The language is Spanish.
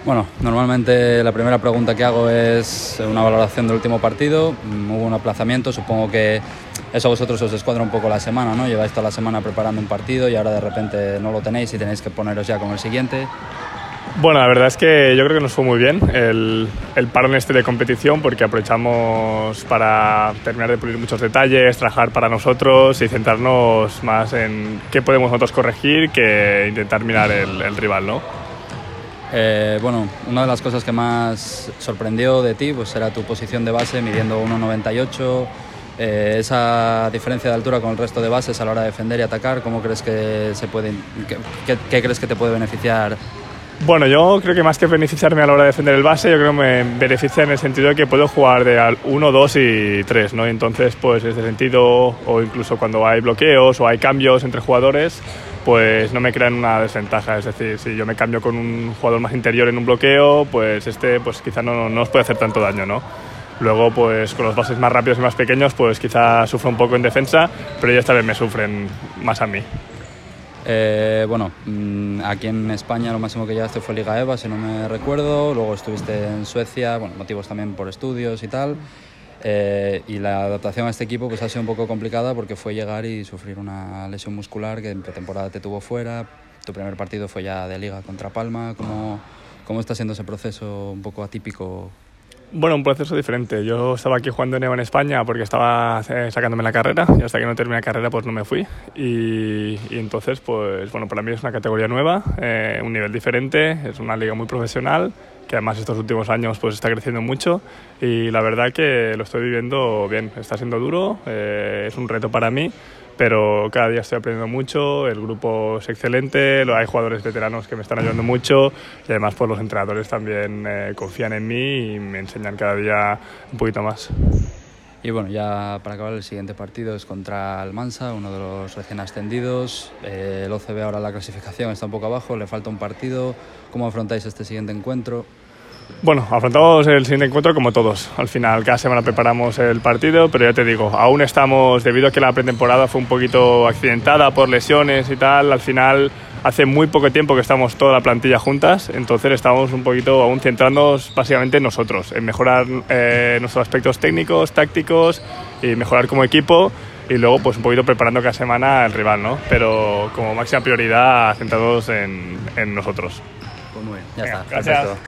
Bueno, normalmente la primera pregunta que hago es una valoración del último partido. Hubo un aplazamiento, supongo que eso a vosotros os descuadra un poco la semana, ¿no? Lleváis toda la semana preparando un partido y ahora de repente no lo tenéis y tenéis que poneros ya con el siguiente. Bueno, la verdad es que yo creo que nos fue muy bien el parón de competición, porque aprovechamos para terminar de pulir muchos detalles, trabajar para nosotros y centrarnos más en qué podemos nosotros corregir que intentar mirar el rival, ¿no? Bueno, una de las cosas que más sorprendió de ti pues era tu posición de base, midiendo 1,98. Esa diferencia de altura con el resto de bases a la hora de defender y atacar, ¿cómo crees que se puede, qué crees que te puede beneficiar? Bueno, yo creo que más que beneficiarme a la hora de defender el base, yo creo que me beneficia en el sentido de que puedo jugar de al 1, 2 y 3, ¿no? Y entonces, pues, en ese sentido, o incluso cuando hay bloqueos o hay cambios entre jugadores, pues no me crean una desventaja. Es decir, si yo me cambio con un jugador más interior en un bloqueo, pues pues quizá no nos puede hacer tanto daño, ¿no? Luego, pues con los bases más rápidos y más pequeños, pues quizá sufro un poco en defensa, pero ellos esta vez me sufren más a mí. Bueno, aquí en España lo máximo que llegaste fue Liga EVA, si no me recuerdo. Luego estuviste en Suecia, bueno, motivos también por estudios y tal. Y la adaptación a este equipo pues ha sido un poco complicada porque fue llegar y sufrir una lesión muscular que en pretemporada te tuvo fuera. Tu primer partido fue ya de Liga contra Palma. ¿Cómo está siendo ese proceso un poco atípico? Bueno, un proceso diferente. Yo estaba aquí jugando en EVA en España porque estaba sacándome la carrera y hasta que no terminé la carrera pues no me fui. Y entonces, pues bueno, para mí es una categoría nueva, un nivel diferente, es una liga muy profesional que además estos últimos años pues está creciendo mucho y la verdad que lo estoy viviendo bien. Está siendo duro, es un reto para mí, pero cada día estoy aprendiendo mucho, el grupo es excelente, hay jugadores veteranos que me están ayudando mucho y además pues los entrenadores también confían en mí y me enseñan cada día un poquito más. Y bueno, ya para acabar, el siguiente partido es contra Almansa, uno de los recién ascendidos. El OCB ahora la clasificación está un poco abajo, le falta un partido. ¿Cómo afrontáis este siguiente encuentro? Bueno, afrontamos el siguiente encuentro como todos. Al final, cada semana preparamos el partido, pero ya te digo, aún estamos, debido a que la pretemporada fue un poquito accidentada por lesiones y tal, al final hace muy poco tiempo que estamos toda la plantilla juntas, entonces estamos un poquito aún centrándonos básicamente en nosotros, en mejorar nuestros aspectos técnicos, tácticos y mejorar como equipo y luego pues un poquito preparando cada semana el rival, ¿no? Pero como máxima prioridad centrados en nosotros. Pues muy bien, ya está. Gracias. Perfecto.